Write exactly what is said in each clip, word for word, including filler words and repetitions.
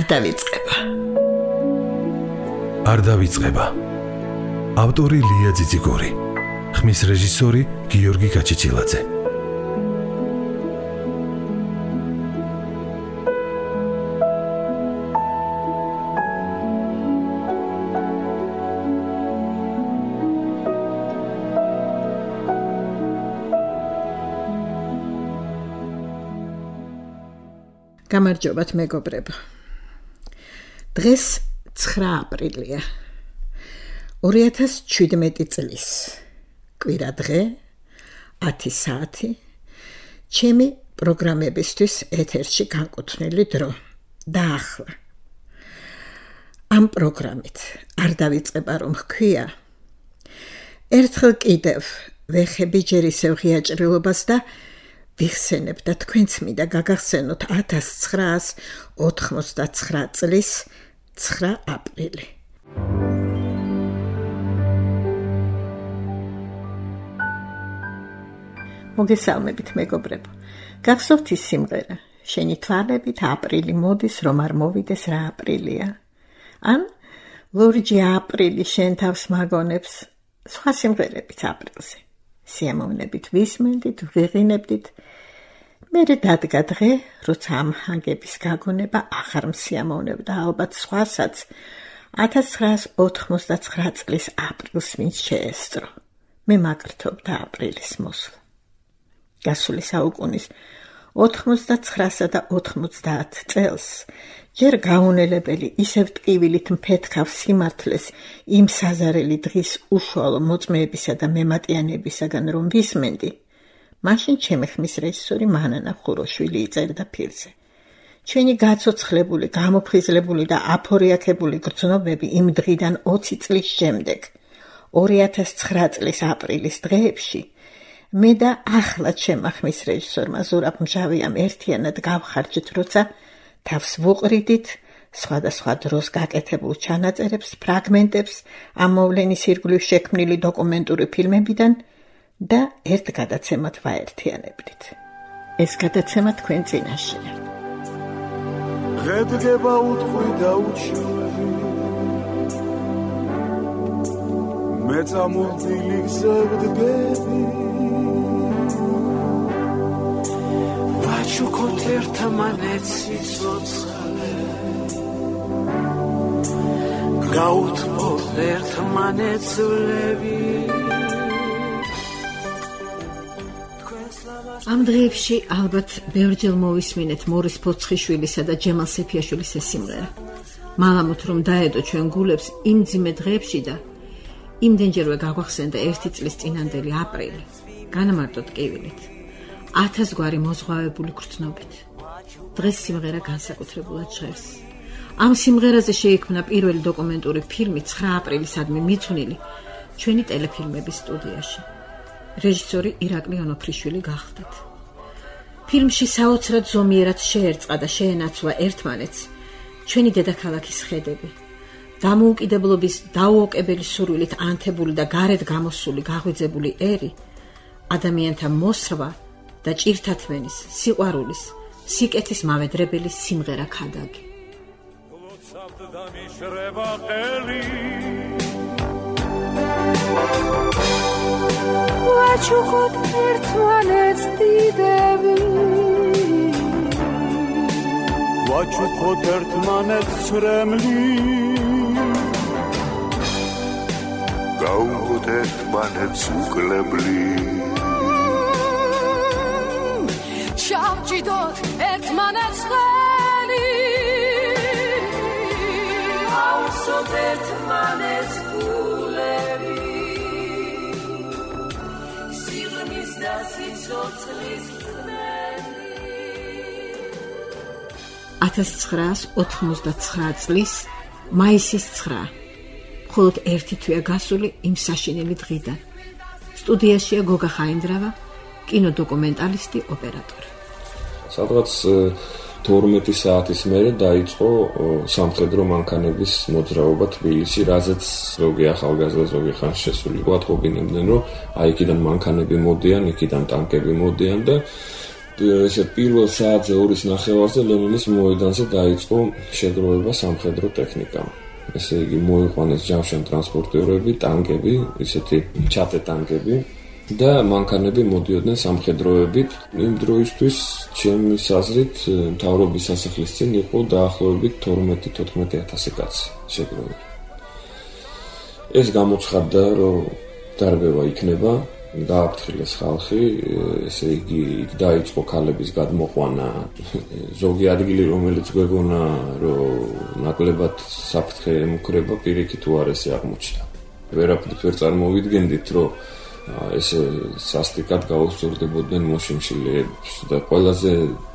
არ დავიწყება. არ დავიწყება. ავტორი ლია ძიძიგური, ხმის რეჟისორი გიორგი გაჩეჩილაძე. გამარჯობათ მეგობრებო. დღეს ცხრა აპრილია. ორი ათას შვიდმეტი წლის. კვირა დღე, ათი საათი. ჩემი პროგრამებისთვის ეთერში განკუთვნილი დრო. და ახლა. ამ პროგრამით არ დავიწყება რომ ჰქვია. ერთხელ კიდევ ვეხები ჯერ ისევ ღია ჭრილობას და ვიხსენებ და თქვენც მინდა გაგახსენოთ ათას ცხრაას ოთხმოცდაცხრა წლის ცხრა აპრილი. მოგესალმებით მეგობრებო. გახსოვთ ის სიმღერა? შენი თვალებით აპრილი მოდის, რომ არ მოვიდეს რა აპრილია. ან ლურჯი აპრილი შენ თავს მაგონებს. სხვა სიმღერებიც აპრილზე. სიამოვნებით ვისმენდით, ვიღინებდით. მერე დადგა დღე, როცა ამ ჰანგების გაგონება აღარ მსიამოვნებდა ალბათ სხვასაც ათას ცხრაას ოთხმოცდაცხრა წლის აპრილს ვინც შეესწრო. მე მაკრთობდა აპრილის მოსვლა. გასული საუკუნის ოთხმოცდაცხრასა და ოთხმოცდაათ წელს ჯერ გაუნელებელი ისევ ტკივილით მფეთქავ სიმართლეს იმ საზარელი დღის უშუალო მოწმეებისა და მემატიანებისაგან რომ ვისმენდი, მაშინ ჩემი ხმის რეჟისორი მანანა ხუროშვილი იწერდა ფილმზე. ჩვენი გაცოცხლებული, გამოფხიზლებული და აფორიაქებული გრძნობები იმ დღიდან ოცი წლის შემდეგ, ორი ათას ცხრა წლის აპრილის დღეებში, მე და ახლა ჩემმა ხმის რეჟისორმა ზურაბ მჟავიამ ერთიანად გავხარჯეთ, როცა თავს ვუყრიდით სხვადასხვა დროს გაკეთებულ ჩანაწერებს, ფრაგმენტებს ამ მოვლენის ირგვლივ შექმნილი დოკუმენტური ფილმებიდან და ერთ გადაცემად ვაერთიანებდით. ეს გადაცემა თქვენ წინაშეა. ღედგება უთხვი და უჩვევი მე წამოვლილი გზებდგები ვაჩუქოთ ერთმანეთს სიცოცხლე გაუთმოთ ერთმანეთს ვლები. ამ დღეებში ალბათ ბევრჯერ მოვისმინეთ მორის ფოცხიშვილისა და ჯემალ სეფიაშვილის ეს სიმღერა. მალამოთ რომ დაედო ჩვენ გულებს იმ ძიმე დღეებში და იმდენჯერვე გაგვახსენდა ერთი წლის წინანდელი აპრილი, განამარტო ტკივილით, ათას გვარი მოზღვავებული გრძნობით. დღეს სიმღერა განსაკუთრებულად ჟღერს. ამ სიმღერაზე შეიქმნა პირველი დოკუმენტური ფილმი ცხრა აპრილისადმი მიცვნილი ჩვენი ტელეფილმების სტუდიაში. რეჟისორი ირაკლი ონოფრიშვილი გახლდათ. ფილმში საოცრად ზომიერად შეერწყა და შეენაცვლა ერთმანეთს ჩვენი დედაქალაქის ხედები. დამოუკიდებლობის დაუოკებელი სურვილით ანთებული და გარეთ გამოსული გაღვიძებული ერი, ადამიანთა მოსრვა და ჭირთათმენის, სიყვარულის, სიკეთის მავედრებელი სიმღერა ქადაგი. ვაჩუქოთ ერთმანეთს დიდები ვაჩუქოთ ერთმანეთს ცრემლი გაუღოთ ერთმანეთს უკლებლი ჩავჭიდოთ ერთმანეთს ხელი ავსოთ ერთმანეთს გულები ათას ცხრაას ოთხმოცდაცხრა წლის მაისის ცხრა. მხოლოდ ერთი თვეა გასული იმ საშინელი დღიდან. სტუდიაშია გოგა ხაინდრავა, კინოდოკუმენტალისტი, ოპერატორი. სადღაც თორმეტი საათის მერე დაიწყო სამხედრო მანქანების მოძრაობა თბილისში, რაზეც ზოგი ახალგაზრდა, ზოგი ხანშესული ვატყობინებდნენ, რომ აი იქიდან მანქანები მოდიან, იქიდან ტანკები მოდიან და ესე პირველ საათზე ორის ნახევარზე ლენინის მოედანზე დაიწყო შეგროვება სამხედრო ტექნიკამ. ესე იგი მოიყვანეს ჯავშან ტრანსპორტიორები, ტანკები, ისეთი ჩატე ტანკები და მანქანები მოდიოდნენ სამხედროებით. იმ დროისთვის ჩემი საზრით მთავრობის სასახლის წინ იყო დაახლოებით თორმეტი-თოთხმეტი ათასი კაცი შეგროვებული. ეს გამოცხადდა, რომ დარბევა იქნება, გააფრთხილეს ხალხი, ესე იგი იქ დაიწყო ქალების გადმოყვანა. ზოგი ადგილი, რომელიც გვეგონა, რომ ნაკლებად საფრთხე ემუქრება, პირიქით უარესი აღმოჩნდა. ვერაფრით ვერ წარმოვიდგენდით, რომ ესე სასტიკად გაუსწორდებოდნენ მოშიმშილეებს და ყველაზე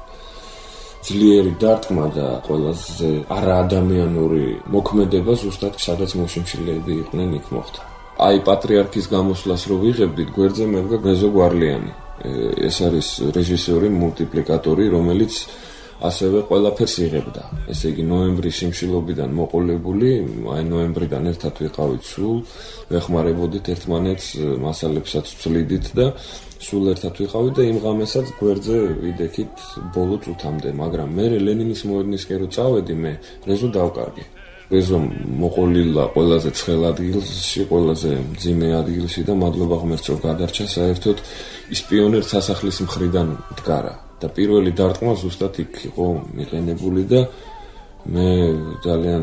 ძლიერი დარტყმა და ყველაზე არაადამიანური მოქმედება ზუსტად სადაც მოშიმშილეები იყვნენ იქ მოხდა. აი პატრიარქის გამოსვლას რო ვიღებდით, გვერდზე მედგა გეზო გვარლიანი. ეს არის რეჟისორი, მულტიპლიკატორი, რომელიც ასევე ყველაფერს იღებდა. ესე იგი ნოემბრის შიმშილობიდან მოყოლებული, აი ნოემბრიდან ერთად ვიყავით სულ, ვეხმარებოდით ერთმანეთს, მასალებსაც ვცვლიდით და სულ ერთად ვიყავით და იმ ღამესაც გვერდზე ვიდექით ბოლო წუთამდე, მაგრამ მე ლენინის მოედნისკენ რო წავედი, მე რეზო დავკარგე. რეზო მოყოლილა ყველაზე ცხელ ადგილში, ყველაზე მძიმე ადგილში და მადლობა ღმერთს რომ გადარჩა საერთოდ ის პიონერ სასახლის მხრიდან დგარა. და პირველი დარტყმა ზუსტად იქ იყო მიყენებული და მე ძალიან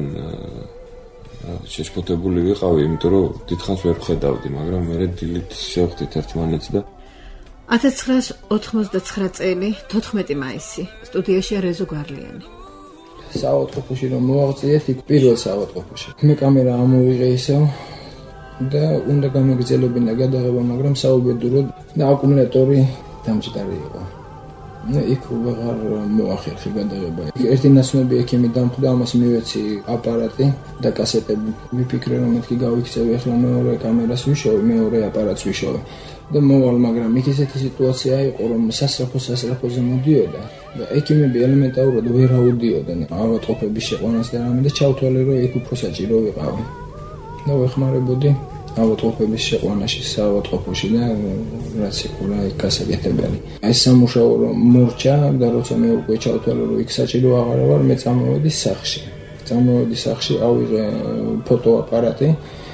შეშფოთებული ვიყავი, იმიტომ რომ დიდხანს ვერ ვხედავდი, მაგრამ მე დილით შევხვდით ერთმანეთს და ათას ცხრაას ოთხმოცდაცხრა წელი, თოთხმეტი მაისი, სტუდიაში რეზო გვარლიანი. საავადმყოფოში რომ მოვაღწიეთ, იქ პირველ საავადმყოფოში. მე კამერა ამოვიღე ისევ და უნდა გამეგრძელებინა გადაღება, მაგრამ საუბედუროდ და აკუმულატორი დამჭდარი იყო. ნუ იქ ვეღარ მოახერხე გადაღება. ერთი ნაცნობი ექიმი დამხვდა, ამას მივეცი აპარატი და კასეტები. მიფიქრე რომ მეთქი გავიქცევი, ახლა მეორე კამერას ვიშოვი, მეორე აპარატს ვიშოვი. და მოვალ, მაგრამ იქ ესეთი სიტუაცია იყო, რომ სასწრაფო სასწრაფოზე მოდიოდა და ექიმები ელემენტარულად ვერ აუდიოდნენ ავადმყოფების შეყვანას და რამე და ჩავთვალე, რომ იქ უფრო საჭირო ვიყავი. და ვეხმარებოდი ავადმყოფების შეყვანაში საავადმყოფოში და რაც იყო რა იქ გასაკეთებელი. აი სამუშაო რომ მორჩა და როცა მე უკვე ჩავთვალე, რომ იქ საჭირო აღარ ვარ, მე წამოვედი სახლში. წამოვედი სახლში, ავიღე ფოტოაპარატი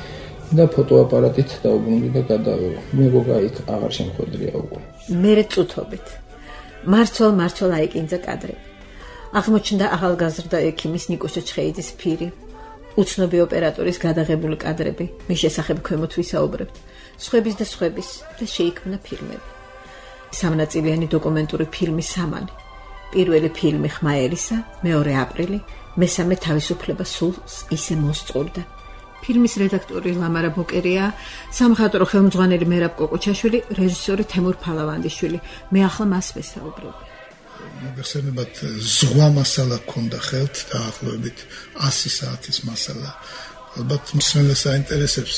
და ფოტოაპარატით დაუბრუნდი და გადავედი. მე გოგა იქ აღარ შემხვედრია უკვე. მერე წუთობით. მარცვალ მარცვალ აიკინძა კადრები. აღმოჩნდა ახალგაზრდა ექიმის ნიკო ჩეჩხეიძის ფირი. უცნობი ოპერატორის გადაღებული კადრები, მის შესახებ ქვემოთ ვისაუბრებთ. სხვების და სხვების და შეიქმნა ფილმები. სამნაწილიანი დოკუმენტური ფილმი სამანი. პირველი ფილმი ხმაერისა, მეორე აპრილი, მესამე თავისუფლება სულს ისე მოსწორდა. ფილმის რედაქტორი ლამარა ბოკერია, სამხატვრო ხელმძღვანელი მერაბ კოკოჩაშვილი, რეჟისორი თემურ ფალავანდიშვილი. მე ახლა მას ვესაუბრები. მოგეხსენებათ, ზღვა მასალა გქონდა ხელთ დაახლოებით ასი საათის მასალა. ალბათ მსმენელს აინტერესებს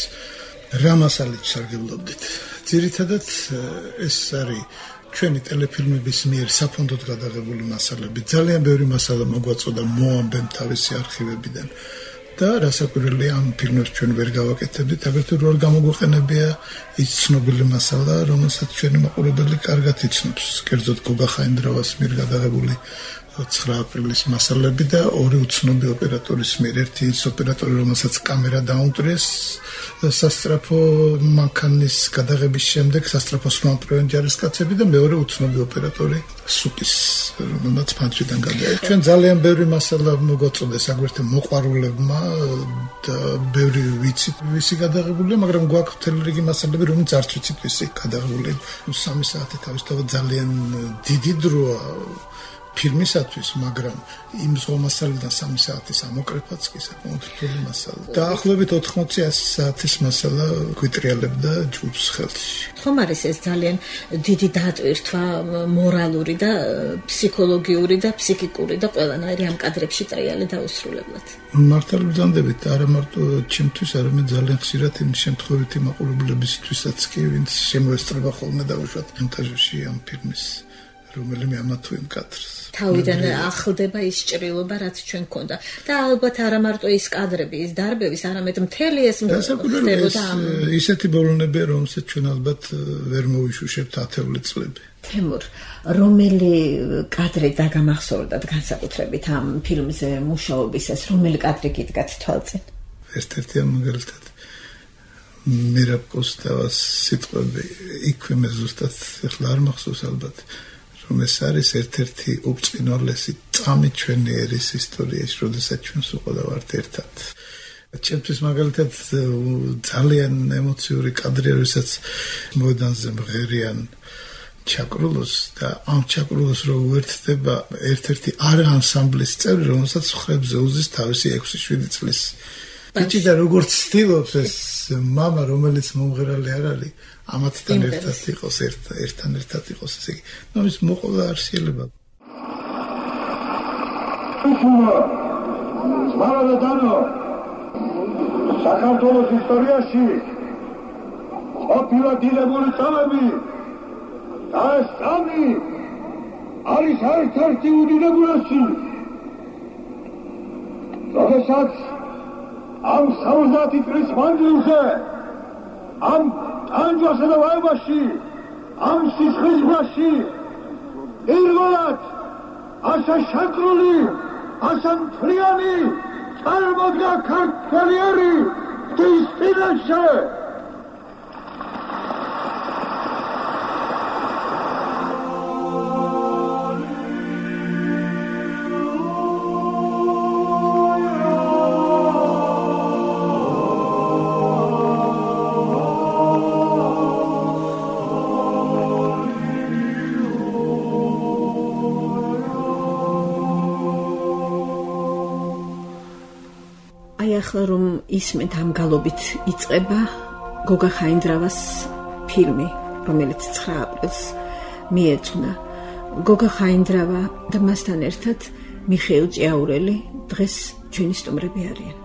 რა მასალით სარგებლობდით. ძირითადად ეს არის ჩვენი ტელეფილმების მიერ საფონდოდ გადაღებული მასალები. ძალიან ბევრი მასალა მოგვაწოდა მოამბემ თავისი არქივებიდან. და რასაკვირველია, ამ ფილმებს ჩვენ ვერ გავაკეთებდით, აგრეთვე რო არ გამოგვეყენებია ის ცნობილი მასალა, რომელსაც ჩვენი მაყურებელი კარგად იცნობს. კერძოდ გოგა ხაინდრავას მიერ გადაღებული ცხრა აპრილის მასალები და ორი უცნობი ოპერატორის მიერ. ერთი ის ოპერატორი, რომელსაც კამერა დაუნტრიეს სასწრაფო მანქანის გადაღების შემდეგ სასწრაფო სმამპრევენ ჯარისკაცები და მეორე უცნობი ოპერატორი სუკის, რომელსაც ფანჯრიდან გადაეცა. ჩვენ ძალიან ბევრი მასალა მოგვაწოდეს აგრეთვე მოყვარულებმა და ბევრი ვიცით ვისი გადაღებულია, მაგრამ გვაქვს მთელი რიგი მასალები, რომელიც არც ვიცით ვისი გადაღებულია. სამი საათი თავისთავად ძალიან დიდი დროა ფილმისათვის, მაგრამ იმ ზღვა მასალიდან სამი საათის ამოკრეფაც კი საკმაოდ რთული მასალა. დაახლოებით ოთხმოცი საათის მასალა გვიტრიალებდა ჯგუფს ხელში. ხომ არის ეს ძალიან დიდი დატვირთვა მორალური და ფსიქოლოგიური და ფსიქიკური და ყველანაირი ამ კადრებში ტრიალი დაუსრულებლად. მართალ ვძანდებით, არა მარტო ჩემთვის, არამედ ძალიან ხშირად იმ შემთხვევითი მაყურებლებისთვისაც კი, ვინც შემოესწრება ხოლმე დაუშვათ მონტაჟში ამ ფილმის რომელიმე ამა თუ იმ კადრს. თავიდან ახლდება ის ჭრილობა, რაც ჩვენ გქონდა. და ალბათ არა მარტო ის კადრები, ის დარბევის, არამედ მთელი ეს ხდებოდა ამ ისეთი ბოლონებია, რომელსაც ჩვენ ალბათ ვერ მოვიშუშებთ ათეული წლები. თემურ, რომელი კადრი დაგამახსოვრდათ განსაკუთრებით ამ ფილმზე მუშაობისას, რომელი კადრი გიდგათ თვალწინ? ერთ-ერთი მაგალითად მირაბ კოსტავას სიტყვები იქვე მე ზუსტად ახლა არ მახსოვს ალბათ, რომ ეს არის ერთ-ერთი უბრწყინვალესი წამი ჩვენი ერის ისტორიაში, როდესაც ჩვენ სულ ვართ ერთად. ჩემთვის მაგალითად ძალიან ემოციური კადრია, როდესაც მოედანზე მღერიან ჩაკრულოს და ამ ჩაკრულოს რო უერთდება ერთ-ერთი არა ანსამბლის წევრი, რომელსაც ხრებზე უზის თავისი ექვსი შვიდი წლის ბიჭი და როგორც ცდილობს ეს მამა, რომელიც მომღერალი არ არის, ამათთან ერთად იყოს, ერთთან ერთად იყოს, ესე იგი, ნუ ის მოყოლა არ შეიძლება. მარა დანო საქართველოს ისტორიაში ყოფილა დიდებული წამები და ეს წამი არის ერთ-ერთი უდიდებულესი. როდესაც ამ სამოცდაათი წლის მანძილზე ამ ტანჯვასა და ვაებაში ამ სისხლისგვრაში პირველად ასა შეკრული ასა მთლიანი წარმოდგა ქართველი ღვთის წინაშე. ახლა რომ ისმენთ ამ გალობით იწყება გოგა ხაინდრავას ფილმი, რომელიც ცხრა აპრილს მიეძღვნა. გოგა ხაინდრავა და მასთან ერთად მიხეილ ჭიაურელი დღეს ჩვენი სტუმრები არიან.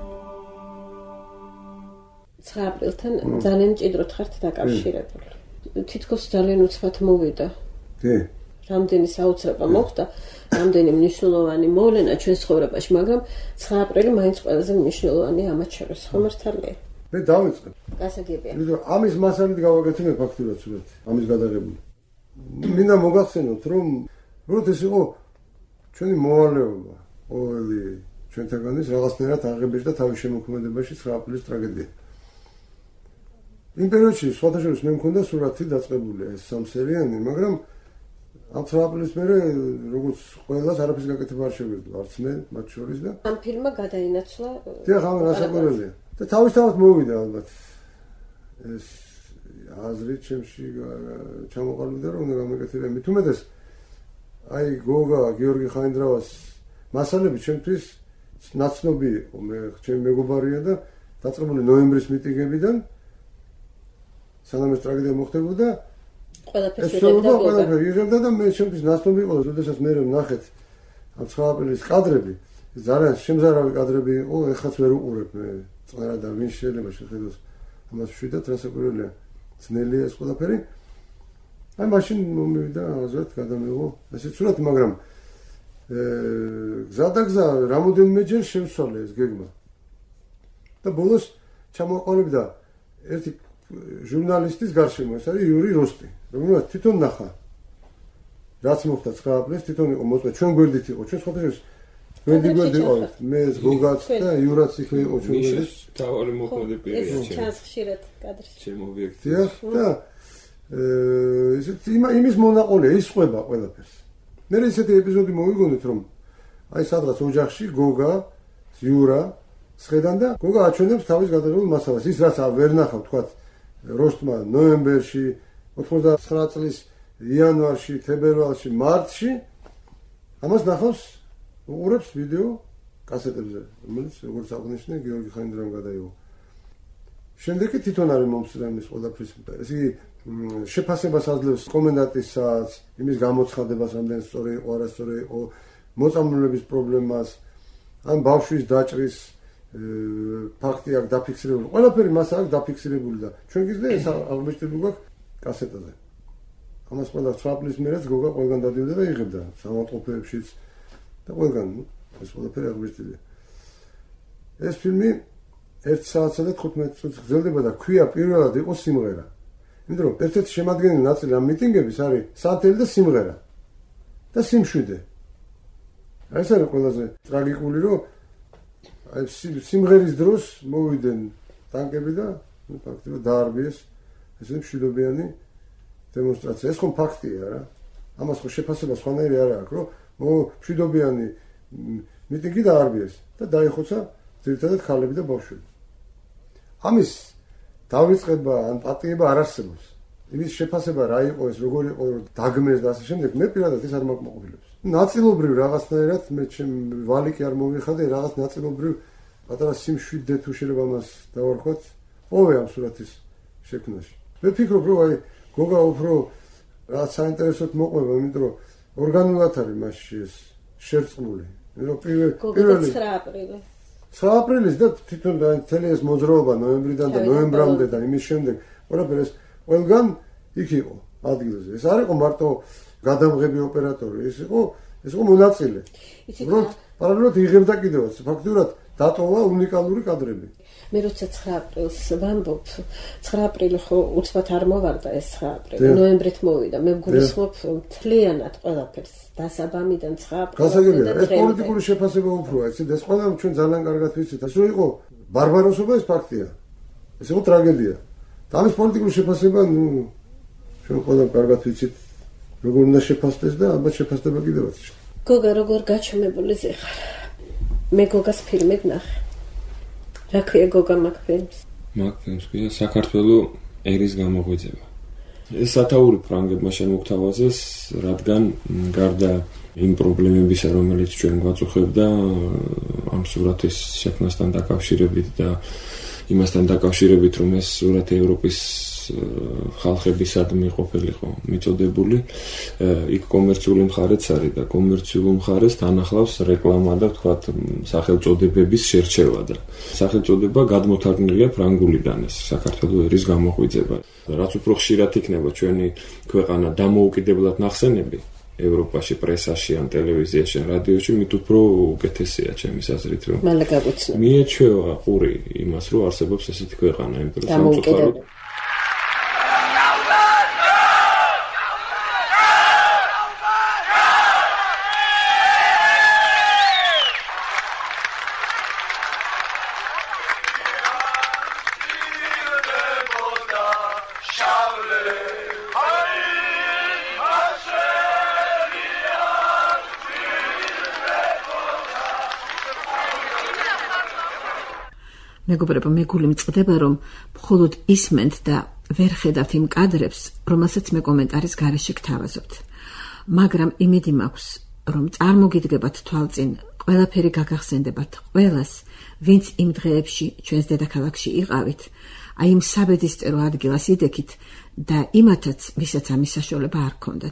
ცხრა აპრილთან ძალიან მჭიდროდ ხართ დაკავშირებული. თითქოს ძალიან უცბად მოვიდა. კი. რამდენი საოცრება მოხდა, რამდენი მნიშვნელოვანი მოვლენა ჩვენს ცხოვრებაში, მაგრამ ცხრა აპრილი მაინც ყველაზე მნიშვნელოვანია ამათ შორის, ხომ მართალია? მე დავიწყე. გასაგებია. იმიტომ ამის მასალით გავაკეთე მე ფაქტურად სულაც, ამის გადაღებული. მინდა მოგახსენოთ, რომ უბრალოდ ეს იყო ჩვენი მოვალეობა, ყოველი ჩვენთაგანის რაღაცნაირად აღებეჭდა და თავის შემოქმედებაში ცხრა აპრილის ტრაგედია. იმ პერიოდში სხვათა შორის მე მქონდა სურათი დაწყებული ეს სამსერიანი, მაგრამ ამ ცხრა აპრილის მერე როგორც ყველას არაფერს გაკეთება არ შეგვიძლია, არც მე მათ შორის და ამ ფილმმა გადაინაცვლა. დიახ, ამ რასაკვირველია. და თავისთავად მოვიდა ალბათ ეს აზრი ჩემში ჩამოყალიბდა, რომ უნდა გამეკეთებინა. მით უმეტეს აი გოგა გიორგი ხაინდრავას მასალები ჩემთვის ნაცნობი იყო. მე ჩემი მეგობარია და დაწყებული ნოემბრის მიტინგებიდან სანამ ეს ტრაგედია მოხდებოდა ყველაფერს იღებდა ყველაფერს იღებდა და მე ჩემთვის ნაცნობი იყო, როდესაც მე ვნახეთ ამ ცხრა აპრილის კადრები, ძალიან შემზარავი კადრები იყო, ეხლაც ვერ უყურებ მე წარა და ვინ შეიძლება შეხედოს ამას შვიდად რასაკვირველია, ძნელია ეს ყველაფერი. აი მაშინ მომივიდა აზრად გადამეღო ესე სურათი, მაგრამ გზა და გზა რამოდენიმეჯერ შევსვალე ეს გეგმა. და ბოლოს ჩამოყალიბდა ერთი ჟურნალისტის გარშემო, ეს არის იური როსტი, რომელსაც თვითონ ნახა. რაც მოხდა ცხრა აპრილს, თვითონ იყო მოწვე, ჩვენ გვერდით იყო, ჩვენ სხვათა შორის გვერდი გვერდი იყო, მე გოგაც და იურაც იქ იყო ჩვენ გვერდით. თავი მოხდა პირი. ეს ჩანს ხშირად კადრში. ჩემ ობიექტი. და ისეთი იმის მონაყოლია, ის ყვება ყველაფერს. მე ისეთი ეპიზოდი მოვიგონეთ, რომ აი სადღაც ოჯახში გოგა, იურა სხედან და გოგა აჩვენებს თავის გადაღებულ მასალას. ის რაც ვერ ნახავ, თქვათ როსტმა ნოემბერში, ოთხმოცდათცხრა წლის იანვარში, თებერვალში, მარტში ამას ნახავს, უყურებს ვიდეო კასეტებზე, რომელიც როგორც აღნიშნე გიორგი ხაინდრავამ გადაიღო. შემდეგ კი თვითონ არის მომსწრემლის ყველაფრის, ეს იგი შეფასებას აძლევს კომენდანტისაც, იმის გამოცხადებას, რამდენი სწორი იყო, არასწორი იყო, მოწამლულების პრობლემას, ან ბავშვის დაჭრის ფაქტი აქვს დაფიქსირებული. ყველაფერი მას აქვს დაფიქსირებული და ჩვენ გიძლია ეს აღბეჭდებული გვაქვს კასეტაზე. ამას ყველა ცხრა აპრილის მერეც გოგა ყველგან დადიოდა და იღებდა სამავტყოფოებშიც და ყველგან ეს ყველაფერი აღვიძილია. ეს ფილმი ერთ საათსა და თხუთმეტ წუთს გრძელდება და ქვია პირველად იყო სიმღერა. იმიტომ რომ ერთ-ერთი შემადგენელი ნაწილი ამ მიტინგების არის სანთელი და სიმღერა და სიმშვიდე. ეს არის ყველაზე ტრაგიკული, რომ აი სიმღერის დროს მოვიდნენ ტანკები და ფაქტობრივად დაარბიეს ეს მშვიდობიანი დემონსტრაცია. ეს ხომ ფაქტია რა. ამას ხო შეფასება სხვანაირი არ აქვს, რომ მშვიდობიანი მიტინგი დაარბიეს და დაიხოცა ძირითადად ქალები და ბავშვები. ამის დავიწყება ან პატიება არ არსებობს. იმის შეფასება რა იყო ეს, როგორ იყო დაგმეს და ასე შემდეგ, მე პირადად ეს არ მაკმაყოფილებს. ნაწილობრივ რაღაცნაირად მე ჩემ ვალიკი არ მოვიხადე, რაღაც ნაწილობრივ პატარა სიმშვიდე თუ შეიძლება ამას დავარქვათ, ოვე ამ სურათის შექმნაში. მე ფიქრობ, რომ აი გოგა უფრო რაღაც საინტერესოდ მოყვება, იმიტომ რომ ორგანულად არის მასში ეს შერწყმული. რომ პირველ პირველი ცხრა აპრილი ცხრა აპრილის და თვითონ მთელი ეს მოძრაობა ნოემბრიდან და ნოემბრამდე და იმის შემდეგ ყველაფერი ეს ყველგან იქ იყო ადგილზე. ეს არ იყო მარტო გადამღები ოპერატორი, ეს იყო ეს იყო მონაწილე. უბრალოდ პარალელურად იღებდა კიდევაც ფაქტურად დატოვა უნიკალური კადრები. მე როცა ცხრა აპრილს ვამბობ, ცხრა აპრილი ხო უცბად არ მოვარდა ეს ცხრა აპრილი, ნოემბრით მოვიდა. მე გულისხმობ მთლიანად ყველაფერს დასაბამიდან ცხრა აპრილს. გასაგებია, ეს პოლიტიკური შეფასება უფროა, იცით, ეს ყველა ჩვენ ძალიან კარგად ვიცით. ეს რო იყო ბარბაროსობა, ეს ფაქტია. ეს იყო ტრაგედია. და ამის პოლიტიკური შეფასება, ნუ ჩვენ ყველა კარგად ვიცით, როგორ უნდა შეფასდეს და ალბათ შეფასდება კიდევაც. გოგა როგორ გაჩვენებული ზეხარ. მე გოგას ფილმი ვნახე. რა ქვია გოგა მაგ ფილმს? მაგ ფილმს ქვია საქართველოს ერის გამოღვიძება. ეს სათაური ფრანგებმა შემოგთავაზეს, რადგან გარდა იმ პრობლემებისა, რომელიც ჩვენ გვაწუხებდა ამ სურათის შექმნასთან დაკავშირებით და იმასთან დაკავშირებით, რომ ეს სურათი ევროპის ხალხებისადმი ყოფილიყო მიწოდებული, იქ კომერციული მხარეც არის და კომერციულ მხარეს თან ახლავს რეკლამა და თქვათ სახელწოდებების შერჩევა და სახელწოდება გადმოთარგმნილია ფრანგულიდან ეს საქართველოს ერის გამოღვიძება. რაც უფრო ხშირად იქნება ჩვენი ქვეყანა დამოუკიდებლად ნახსენები ევროპაში, პრესაში, ან ტელევიზიაში, ან რადიოში, მით უფრო უკეთესია ჩემის აზრით, რომ მალე გაგვიცნო. მიეჩვევა ყური იმას, რომ არსებობს ესეთი ქვეყანა, იმიტომ რომ სამწუხაროდ მეგობრებო, მე გული მწყდება, რომ მხოლოდ ისმენთ და ვერ ხედავთ იმ კადრებს, რომელსაც მე კომენტარის გარეშე გთავაზობთ. მაგრამ იმედი მაქვს, რომ წარმოგიდგებათ თვალწინ, ყველაფერი გაგახსენდებათ ყველას, ვინც იმ დღეებში ჩვენს დედაქალაქში იყავით, აი იმ საბედისწერო ადგილას იდექით და იმათაც, ვისაც ამის საშუალება არ ჰქონდათ.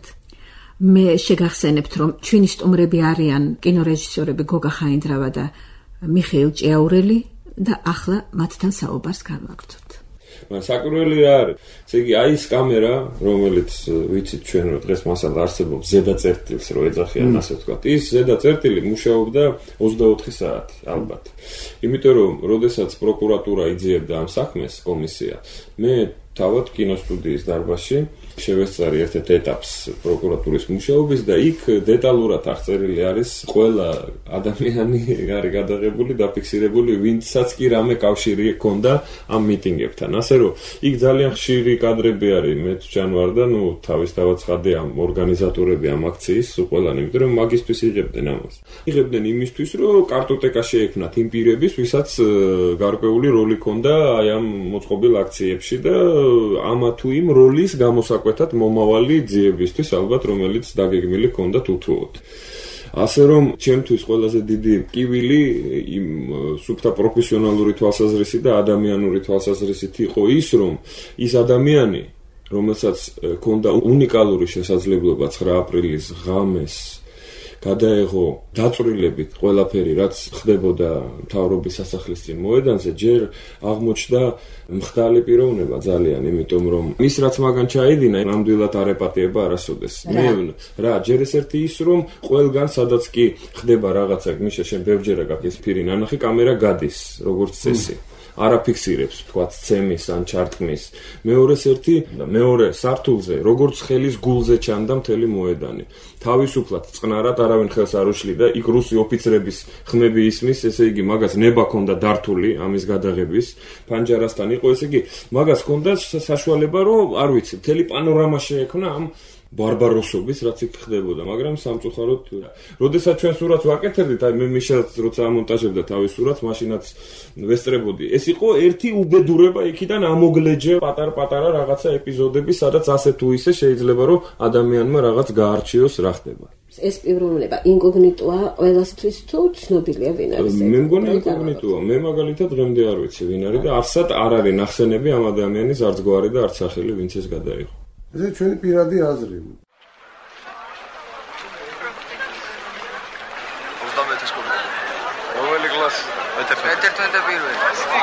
მე შეგახსენებთ, რომ ჩვენი სტუმრები არიან კინორეჟისორები გოგა ხაინდრავა და მიხეილ ჭიაურელი და ახლა მათთან საუბარს გავაგრძოთ. საკურველი რა არის? ესე იგი, აი ეს კამერა, რომელიც ვიცით ჩვენ რომ დღეს მასალა არსებობს ზედა წერტილს რო ეძახიან ასე ვთქვათ. ის ზედა წერტილი მუშაობდა ოცდაოთხი საათი, ალბათ. იმიტომ რომ, როდესაც პროკურატურა იძიებდა ამ საქმეს, კომისია, მე თავად კინოსტუდიის დარბაზში შევესწარი ერთ-ერთ ეტაპს პროკურატურის მუშაობის და იქ დეტალურად აღწერილი არის ყველა ადამიანი არის გადაღებული, დაფიქსირებული, ვინცაც კი რამე კავშირი ჰქონდა ამ მიტინგებთან. ასე რომ იქ ძალიან ხშირი კადრები არის, მე ჩანვარ და ნუ თავისთავად ცხადე ამ ორგანიზატორები ამ აქციის ყველანი, იმიტომ რომ მაგისთვის იღებდნენ ამას. იღებდნენ იმისთვის, რომ კარტოტეკა შეექმნათ იმ პირების, ვისაც გარკვეული როლი ჰქონდა აი ამ მოწყობილ აქციებში და ამა თუ იმ როლის გამოსაკვეთად მომავალი ძიებისთვის ალბათ, რომელიც დაგეგმილი ჰქონდა უთუოდ. ასე რომ ჩემთვის ყველაზე დიდი კივილი იმ სუფთა პროფესიონალური თვალსაზრისით და ადამიანური თვალსაზრისით იყო ის, რომ ის ადამიანი, რომელსაც ჰქონდა უნიკალური შესაძლებლობა ცხრა აპრილის ღამეს გადაეღო დაწვრილებით ყველაფერი, რაც ხდებოდა მთავრობის სასახლის წინ მოედანზე, ჯერ აღმოჩნდა მხდალი პიროვნება ძალიან, იმიტომ რომ ის რაც მაგან ჩაედინა, ნამდვილად არ ეპატიება არასოდეს. მე რა, ჯერ ეს ერთი ის რომ ყველგან სადაც კი ხდება რაღაცა, მიშა შენ ბევრჯერ გაქვს ეს ფირი ნანახი, კამერა გადის, როგორც წესი. არ აფიქსირებს, თქვათ, ცემის ან ჩარტკმის. მეორეს ერთი, მეორე სართულზე, როგორც ხელის გულზე ჩანდა მთელი მოედანი. თავისუფლად წყნარად არავინ ხელს არ უშლიდა, იქ რუსი ოფიცრების ხმები ისმის, ესე იგი, მაგას ნება ქონდა დართული ამის გადაღების, ფანჯარასთან იყო, ესე იგი, მაგას ქონდა საშუალება, რომ არ ვიცი, მთელი პანორამა შეექმნა ამ ბარბაროსობის, რაც იქ ხდებოდა, მაგრამ სამწუხაროდ, როდესაც ჩვენ სურათს ვაკეთებდით, აი მე მიშას როცა ამონტაჟებდა თავის სურათს, მაშინაც ვესწრებოდი. ეს იყო ერთი უბედურება იქიდან ამოგლეჯე პატარ-პატარა რაღაცა ეპიზოდები, სადაც ასე თუ ისე შეიძლება რომ ადამიანმა რაღაც გაარჩიოს რა ხდება. ეს პიროვნება ინკოგნიტოა ყველასთვის თუ ცნობილია ვინ არის? მე მგონი ინკოგნიტოა. მე მაგალითად დღემდე არ ვიცი ვინ არის და არსად არ არის ნახსენები ამ ადამიანის არც გვარი და არც სახელი, ვინც ეს გადაიღო. ეს ჩვენი პირადი აზრი. ოცდამეტი სკოლა. რომელი კლასი? ერთ-ერთი პირველი.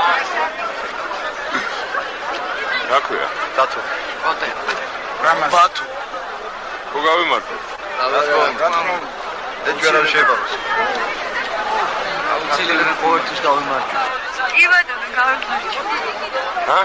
რა ქვია? დათო. ოტე. რამაზ. ბათუ. ხო გავიმართე? დათო. ეჯგარა შებავს. აუცილებლად ყოველთვის გავიმართე. კი ბატონო, გავიმართე. ჰა?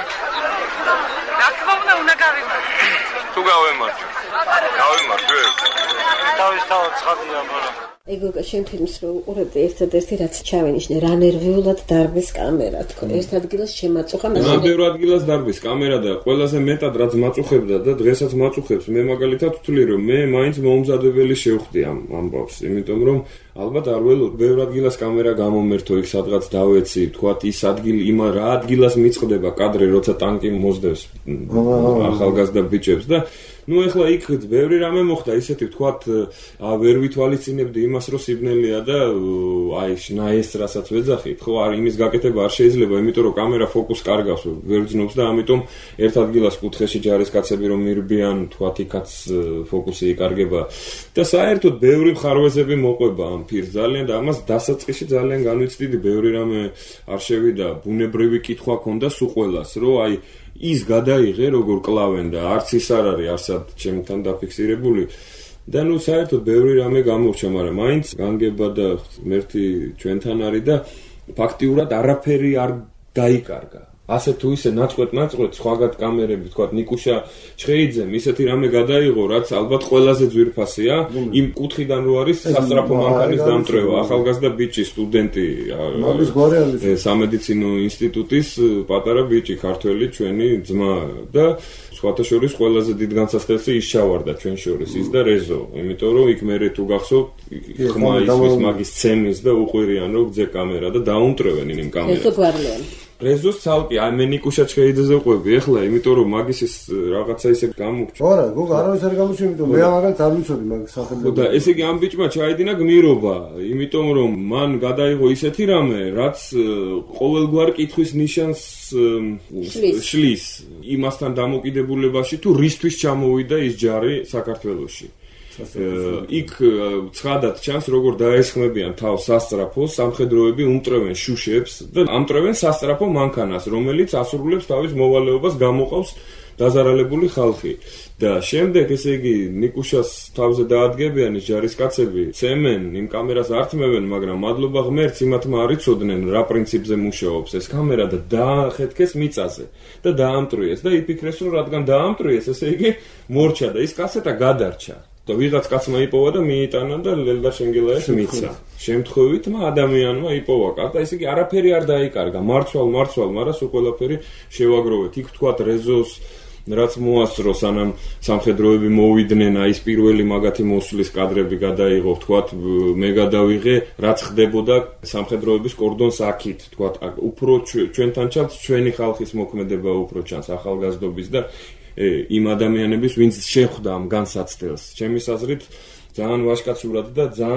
რა თქმა უნდა, უნდა გავიმართე. თუ გავიმართე. გავიმართე. თავის თავად ცხადია, მაგრამ ეგო შენ ფილმს რო უყურებდი ერთადერთი რაც ჩავენიშნე რა ნერვიულად დარბის კამერა თქო ერთ ადგილას შემაწუხა მაგრამ ბევრ ადგილას დარბის კამერა და ყველაზე მეტად რაც მაწუხებდა და დღესაც მაწუხებს მე მაგალითად ვთვლი რომ მე მაინც მოუმზადებელი შევხვდი ამ ამბავს იმიტომ რომ ალბათ არ ველოდ ბევრ ადგილას კამერა გამომერთო იქ სადღაც დავეცი თქვათ ის ადგილი იმ რა ადგილას მიწყდება კადრი როცა ტანკი მოსდევს ახალგაზრდა ბიჭებს და ну ეხლა იქ ბევრი რამე მოხდა ისეთი ვთქვათ ვერ ვითვალისწინებდი იმას რომ სიბნელეა და აი შნაეს რასაც ვეძახით ხო არ იმის გაკეთება არ შეიძლება იმიტომ რომ კამერა ფოკუსს კარგავს ვერ ძნობს და ამიტომ ერთ ადგილას კუთხეში ჯარისკაცები რომ მირბიან ვთქვათ იქაც ფოკუსი იკარგება და საერთოდ ბევრი მხარვეზები მოყვება ამ ფირს ძალიან და ამას დასაწყისში ძალიან განვიცდიდი ბევრი რამე არ შევიდა ბუნებრივი კითხვა ქონდა სულ ყველას რომ აი ის გადაიღე როგორ კლავენ და არც ის არ არის არსად ჩემთან დაფიქსირებული და ნუ საერთოდ ბევრი რამე გამორჩა მაგრამ მაინც განგება და ღმერთი ჩვენთან არის და ფაქტიურად არაფერი არ დაიკარგა ასე თუ ისე ნაწყვეტ ნაწყვეტ სხვაგად კამერები თქვათ ნიკუშა ჩხეიძემ ისეთი რამე გადაიღო რაც ალბათ ყველაზე ძვირფასია იმ კუთხიდან რო არის სასწრაფო მანქანის დამტრევა ახალგაზრდა ბიჭი სტუდენტი სამედიცინო ინსტიტუტის პატარა ბიჭი ქართველი ჩვენი ძმა და სხვათა შორის ყველაზე დიდ განსასწრებში ის ჩავარდა ჩვენ შორის ის და რეზო იმიტომ რომ იქ მერე თუ გახსოვთ ხმა ისმის მაგის ცემის და უყვირიან რომ გძე კამერა და დაუნტრევენ იმ კამერას რეზოს ცალკე აი მე ნიკუშა ჩხეიძეზე ვყვები ეხლა იმიტომ რომ მაგის ის რაღაცა ისე გამოგჩა არა გოგო არავის არ გამოჩვი იმიტომ მე მაგალითად არ ვიცოდი მაგ სახელმწიფო და ესე იგი ამ ბიჭმა ჩაიდინა გმირობა იმიტომ რომ მან გადაიღო ისეთი რამე რაც ყოველგვარ კითხვის ნიშანს შლის იმასთან დამოკიდებულებაში თუ რისთვის ჩამოვიდა ის ჯარი საქართველოში იქ ცხადად ჩანს როგორ დაესხმებიან თავს სასწრაფოს სამხედროები უმტრევენ შუშებს და ამტრევენ სასწრაფო მანქანას რომელიც ასრულებს თავის მოვალეობას გამოყავს დაზარალებული ხალხი და შემდეგ ესე იგი ნიკუშას თავზე დაადგებიან ის ჯარისკაცები ცემენ იმ კამერას ართმევენ მაგრამ მადლობა ღმერთს იმათმა არ იცოდნენ რა პრინციპზე მუშაობს ეს კამერა და დაახეთქეს მიწაზე და დაამტრიეს და იფიქრეს რომ რადგან დაამტრიეს ესე იგი მორჩა და ის კასეტა გადარჩა და ვიღაც კაცმა იპოვა და მიიტანა და ლელდა შენგელაეს მიცა. შემთხვევით ადამიანმა იპოვა კარტა, ესე იგი არაფერი არ დაიკარგა. მარცვალ, მარცვალ, მაგრამ სულ ყველაფერი შევაგროვეთ. იქ თქვათ რეზოს რაც მოასწრო სანამ სამხედროები მოვიდნენ, აი ეს პირველი მაგათი მოსვლის კადრები გადაიღო, თქვათ მე გადავიღე, რაც ხდებოდა სამხედროების კორდონს აქით, თქვათ უფრო ჩვენთან ჩანს ჩვენი ხალხის მოქმედება უფრო ჩანს ახალგაზრდობის და იმ ადამიანების ვინც შეხვდა ამ განსაცდელს ჩემის აზრით ძალიან ვაჟკაცურად და ძალიან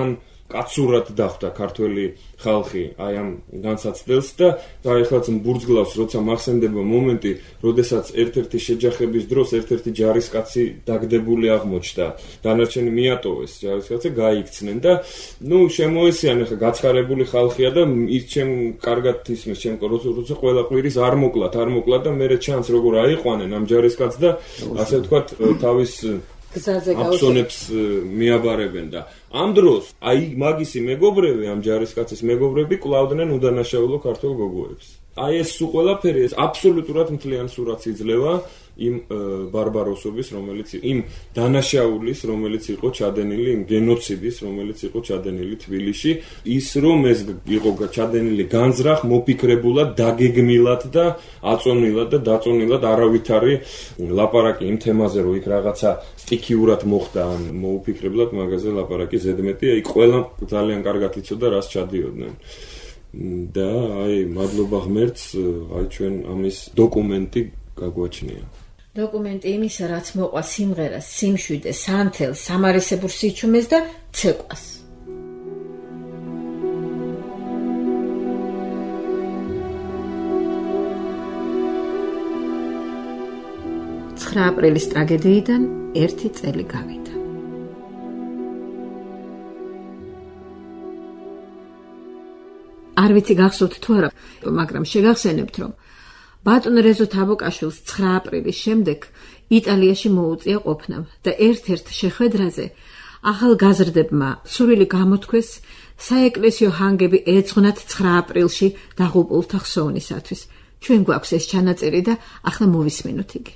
კაცურად დახვდა ქართველი ხალხი აი ამ განსაცდელს და ახლა ბურძგლავს როცა მახსენდება მომენტი, როდესაც ერთ-ერთი შეჯახების დროს ერთ-ერთი ჯარისკაცი დაგდებული აღმოჩნდა. დანარჩენი მიატოვეს, ჯარისკაცი გაიქცნენ და ნუ შემოესიან ახლა გაცხარებული ხალხია და ის ჩემ კარგად ისმის ჩემ როცა ყველა ყვირის არ მოკლათ, არ მოკლათ და მერე ჩანს როგორ აიყვანენ ამ ჯარისკაცს და ასე ვთქვათ თავის აფსონებს მიაბარებენ და ამ დროს აი მაგისი მეგობრები ამ ჯარისკაცის მეგობრები კლავდნენ უდანაშაულო ქართველ გოგოებს. აი ეს სულ ყველაფერი ეს აბსოლუტურად მთლიან სურათს იძლევა იმ ბარბაროსობის, რომელიც იმ დანაშაულის, რომელიც იყო ჩადენილი, იმ გენოციდის, რომელიც იყო ჩადენილი თბილისში, ის რომ ეს იყო ჩადენილი განზრახ, მოფიქრებულად, დაგეგმილად და აწონილად და დაწონილად არავითარი ლაპარაკი იმ თემაზე, რომ იქ რაღაცა სტიქიურად მოხდა, ან მოუფიქრებლად მაგაზე ლაპარაკი ზედმეტი, აი ყველა ძალიან კარგად იცოდა რას ჩადიოდნენ. და აი მადლობა ღმერთს, აი ჩვენ ამის დოკუმენტი გაგვაჩნია. დოკუმენტი იმისა, რაც მოყვა სიმღერას, სიმშვიდეს, სანთელს, სამარისებურ სიჩუმეს და ცეკვას. ცხრა აპრილის ტრაგედიიდან ერთი წელი გავიდა. არ ვიცი გახსოვთ თუ არა, მაგრამ შეგახსენებთ, რომ ბატონ რეზო თაბოკაშვილს ცხრა აპრილის შემდეგ იტალიაში მოუწია ყოფნამ და ერთ-ერთ შეხვედრაზე ახალგაზრდებმა სურვილი გამოთქვეს საეკლესიო ჰანგები ეძღვნათ ცხრა აპრილში დაღუპულთა ხსოვნისათვის. ჩვენ გვაქვს ეს ჩანაწერი და ახლა მოვისმინოთ იგი.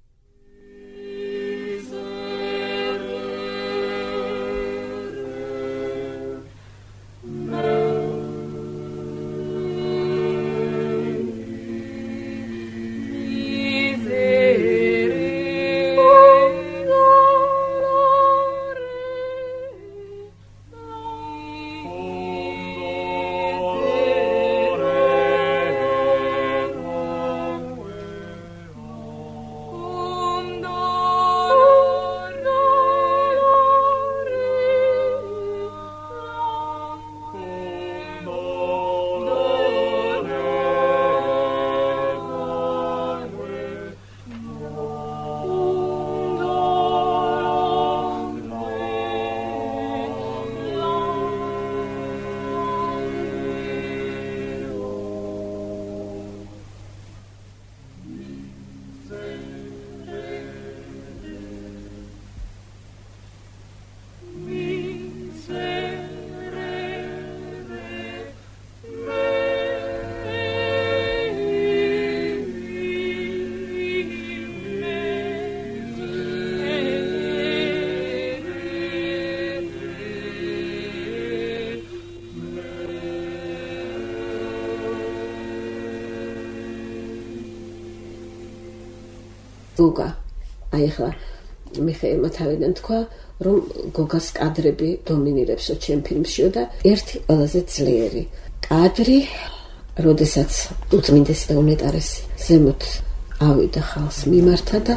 გოგა, აი ახლა მიხეილმა თავიდან თქვა, რომ გოგას კადრები დომინირებსო ჩემ ფილმშიო და ერთი ყველაზე ძლიერი კადრი, როდესაც უწმინდესი და უნეტარესი ზემოთ ავიდა ხალხს მიმართა და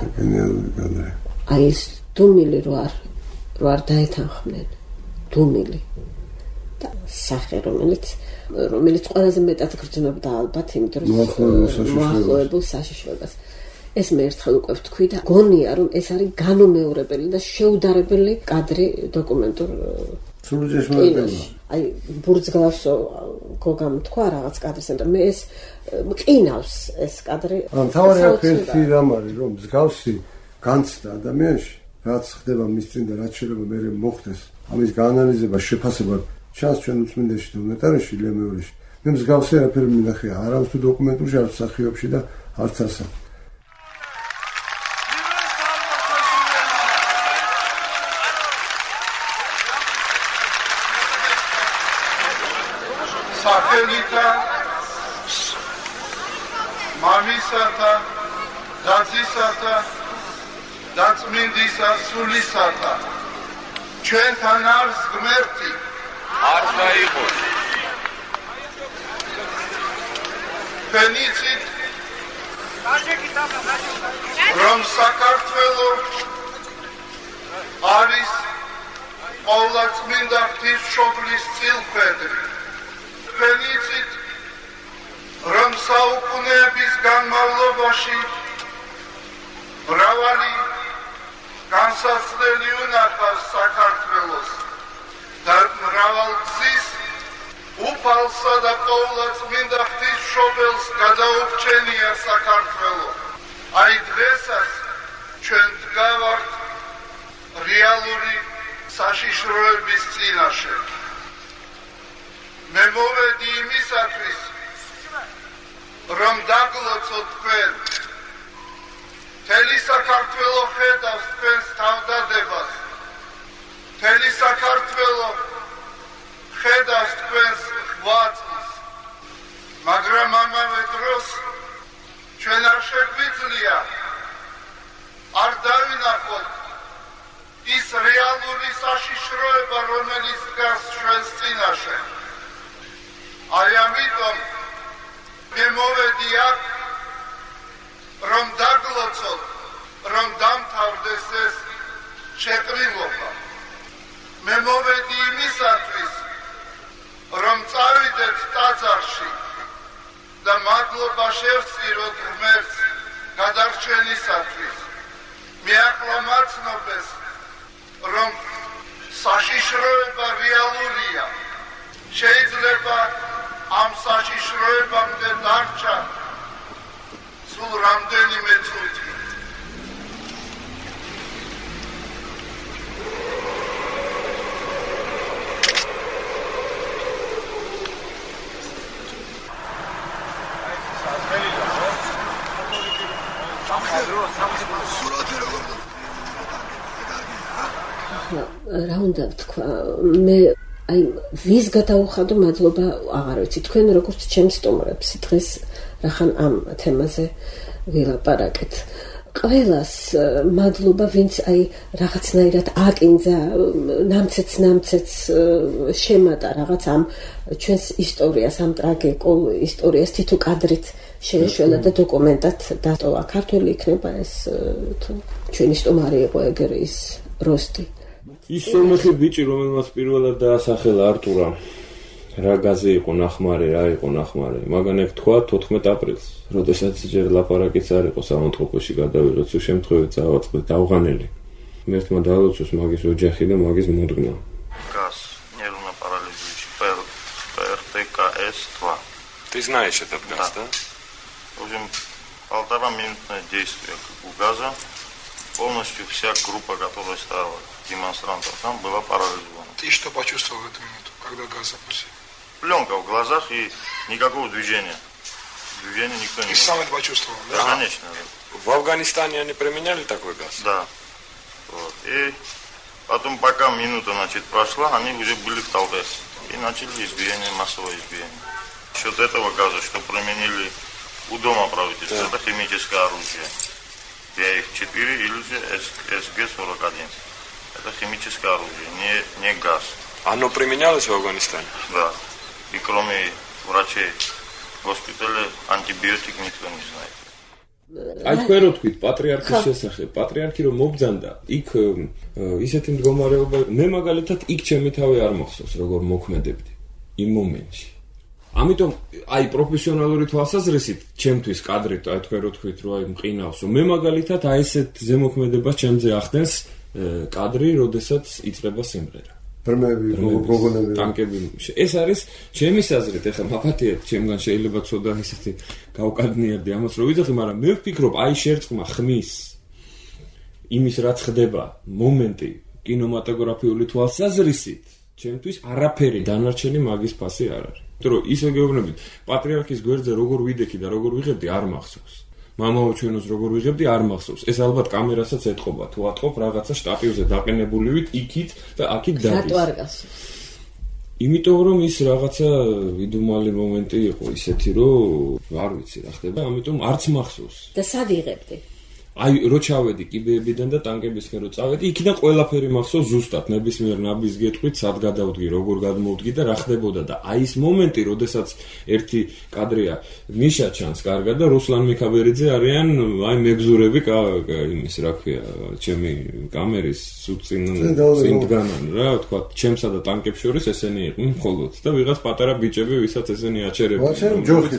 აი ეს დუმილი რო არ რო არ დაეთანხმნენ, დუმილი და სახე რომელიც რომელიც ყველაზე მეტად გრძნობდა ალბათ იმ დროს მოახლოებულ საშიშროებას. ეს მე ერთხელ უკვე ვთქვი და გონია რომ ეს არის განუმეორებელი და შეუდარებელი კადრი დოკუმენტურ ფილმში. აი ბურძგლავსო გოგამ თქვა რაღაც კადრს და მე ეს მყინავს ეს კადრი. ან თავი ერთი რამ არის რომ მსგავსი განცდა ადამიანში რაც ხდება მის წინ და რაც შეიძლება მე მოხდეს ამის გაანალიზება შეფასება ჩანს ჩვენ უწმინდეში და უნეტარაში ლემეორეში. მე მსგავსი არაფერი მინახია არამც თუ დოკუმენტურში არც მსახიობში და არც ასა. სახელითა მამისათა დაცისათა და წმინდისა სულისათა ჩვენთან არის ღმერთი არ დაიყოს ფენიცით რომ საქართველო არის ყოვლადწმინდა ღვთისმშობლის წილხვედრი. თქვენი იცით, რომ საუკუნეების განმავლობაში მრავალი განსაცდელი უნახავს საქართველოს და მრავალ გზის უფალსა და ყოვლადწმინდა ღვთისმშობელს გადაურჩენია საქართველო. აი დღესაც ჩვენ დგავართ რეალური საშიშროების წინაშე. მე მოვედი იმისათვის, რომ დაგლოცოთ თქვენ. მთელი საქართველო ხედავს თქვენს თავდადებას. მთელი საქართველო ხედავს თქვენს ღვაწლს. მაგრამ ამავე დროს ჩვენ არ შეგვიძლია არ დავინახოთ ის რეალური საშიშროება, რომელიც დგას ჩვენს წინაშე. აი ამიტომ მე მოვედი აქ, რომ დაგლოცოთ, რომ დამთავრდეს ეს შეყრილობა. მე მოვედი იმისათვის, რომ წავიდეთ ტაძარში და მადლობა შევსწიროთ ღმერთს გადარჩენისათვის. მე ახლა მაცნობეს, რომ საშიშროება რეალურია. შეიძლება ამ საშიშროებამდე დარჩა სულ რამდენიმე წუთი. რა უნდა ვთქვა, მე აი ვის გადაუხადო მადლობა აღარ ვიცი. თქვენ როგორც ჩემს სტუმრებს დღეს რახან ამ თემაზე ვილაპარაკეთ. ყველას მადლობა, ვინც აი რაღაცნაირად აკინძა, ნამცეც ნამცეც შემატა რაღაც ამ ჩვენს ისტორიას, ამ ტრაგიკულ ისტორიას თითო კადრით შეეშველა და დოკუმენტად დატოვა. ქართული იქნება ეს თუ ჩვენი სტუმარი იყო ეგერ ის როსტი. ის სომეხი ბიჭი, რომელმაც პირველად დაასახელა არტურა, რა გაზი იყო ნახმარი, რა იყო ნახმარი. მაგან ეგ თქვა თოთხმეტ აპრილს, როდესაც ჯერ ლაპარაკიც არ იყო სამონტყოფოში გადავიღოთ, სულ შემთხვევით წავაწყდეთ ავღანელი. მერთმა დაალოცოს მაგის ოჯახი და მაგის მოდგმა. Газ, нервно парализующий, ПРТКС два. Ты знаешь этот газ, да? В общем, полтораминутное действие у газа. Полностью вся группа, которая стояла демонстрантов, там была парализована. Ты что почувствовал в эту минуту, когда газ запустил? Пленка в глазах и никакого движения. Движения никто не... Ты сам это почувствовал, да? Да, конечно. Да. В Афганистане они применяли такой газ? Да. Вот. И потом, пока минута, значит, прошла, они уже были в толпе. И начали избиение, массовое избиение. Счет этого газа, что применили у дома правительства, да. Это химическое оружие. Я их четыре или же эс гэ сорок один. Это химическое оружие, не, не газ. Оно применялось в Афганистане? Да. И кроме врачей госпиталя антибиотик никто не знает. აი თქვენ რო თქვით პატრიარქის შესახებ, პატრიარქი რომ მობძანდა, იქ ისეთი მდგომარეობა, მე მაგალითად იქ ჩემი თავი არ მახსოვს, როგორ მოქმედებდი იმ მომენტში. ამიტომ აი პროფესიონალური თვალსაზრისით ჩემთვის კადრით აი თქვენ რო თქვით რომ აი მყინავსო, მე მაგალითად აი ესეთ ზემოქმედება ჩემზე ახდენს კადრი, როდესაც იწყება სიმღერა. ბრმები, გოგონები, ტანკები. ეს არის ჩემი საზრით, ეხლა მაპატიეთ, ჩემგან შეიძლება ცოტა ისეთი გავკადნიერდი ამას რო ვიძახი, მაგრამ მე ვფიქრობ, აი შერწყმა ხმის იმის რაც ხდება მომენტი კინემატოგრაფიული თვალსაზრისით, ჩემთვის არაფერი დანარჩენი მაგის ფასი არ არის. იმიტომ რომ ისე გეუბნებით, პატრიარქის გვერდზე როგორ ვიდექი და როგორ ვიღებდი არ მახსოვს. მამაო ჩვენოს როგორ ვიღებდი არ მახსოვს. ეს ალბათ კამერასაც ეთყობა, თუ ატყობ რაღაცა შტატივზე დაყენებულივით იქით და აქით დადის. რატო არ გასულს? იმიტომ რომ ის რაღაცა ვიდუმალი მომენტი იყო ისეთი, რომ არ ვიცი რა ხდება, ამიტომ არც მახსოვს. და სად იღებდი? აი რო ჩავედი კიბეებიდან და ტანკებისკენ რო წავედი, იქიდან ყველაფერი მახსოვს ზუსტად, ნებისმიერ ნაბიჯს გეტყვით, სად გადავდგი, როგორ გადმოვდგი და რა ხდებოდა და აი ეს მომენტი, როდესაც ერთი კადრია მიშა ჩანს კარგად და რუსლან მიქაბერიძე არიან აი მეგზურები იმის რა ქვია, ჩემი კამერის წინ წინ დგანან რა, თქვა, ჩემსა და ტანკებს შორის ესენი იყვნენ მხოლოდ და ვიღაც პატარა ბიჭები, ვისაც ესენი აჩერებდნენ.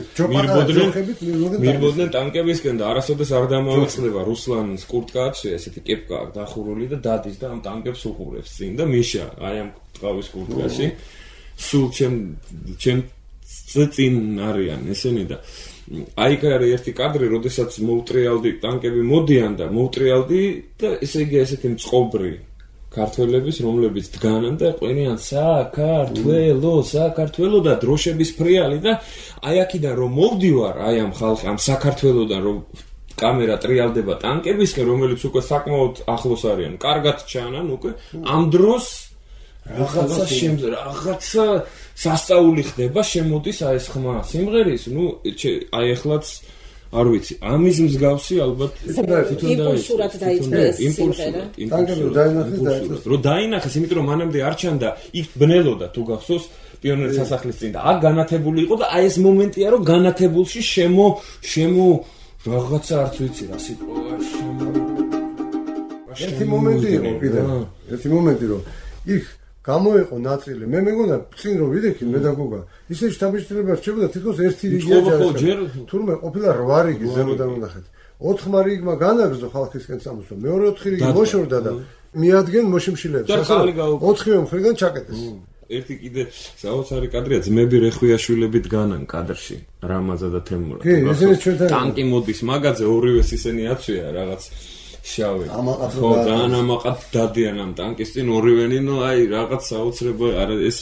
მირბოდნენ ტანკებისკენ და არასოდეს არ დამავიწყდება რუსლანის კურტკა აცვია, ესეთი კეპკა აქვს დახურული და დადის და ამ ტანკებს უყურებს წინ და მიშა აი ამ ტყავის კურტკაში სულ ჩემ ჩემ წინ არიან ესენი და აი კარი ერთი კადრი, როდესაც მოუტრიალდი ტანკები მოდიან და მოუტრიალდი და ესე იგი ესეთი მწყობრი ქართველების, რომლებიც დგანან და ყვინიან საქართველო, საქართველო და დროშების ფრიალი და აი აქიდან რომ მოვდივარ, აი ამ ხალხი, ამ საქართველოდან რომ კამერა ტრიალდება ტანკებისკენ, რომელიც უკვე საკმაოდ ახლოს არიან. კარგად ჩანან უკვე. ამ დროს რაღაცა შემძ რაღაცა სასწაული ხდება, შემოდის აი ეს ხმა სიმღერის, ну, აი ახლაც არ ვიცი, ამის მსგავსი ალბათ იმპულსურად დაიწყო ეს სიმღერა. ტანკები დაინახეს და რო დაინახეს, იმიტომ რომ მანამდე არ ჩანდა, იქ ბნელოდა თუ გახსოვს პიონერის სასახლის წინ და აქ განათებული იყო და აი ეს მომენტია, რომ განათებულში შემო შემო რაღაცა არც ვიცი რა სიტყვა შემო ერთი მომენტი იყო კიდე ერთი მომენტი რომ იქ გამოიყო ნაწილი მე მეგონა წინ რომ ვიდექი მე და გოგა ისე შტაბიშტრება რჩებოდა თითქოს ერთი რიგია ჯერ თურმე ყოფილა რვა რიგი ზემოდან უნდახეთ ოთხმა რიგმა განაგრძო ხალხისკენ სამოსო მეორე ოთხი რიგი მოშორდა და მიადგენ მოშიმშილეებს ოთხივე მხრიდან ჩაკეტეს ერთი კიდე საოცარი კადრია ძმები რეხვიაშვილებით განან კადრში რამაზა და თემურა ტანკი მოდის მაგაძე ორივეს ისენი აცვია რაღაც შავი ხო განამაყად დადიან ამ ტანკის წინ ორივენი ნუ აი რაღაც საოცრება არა ეს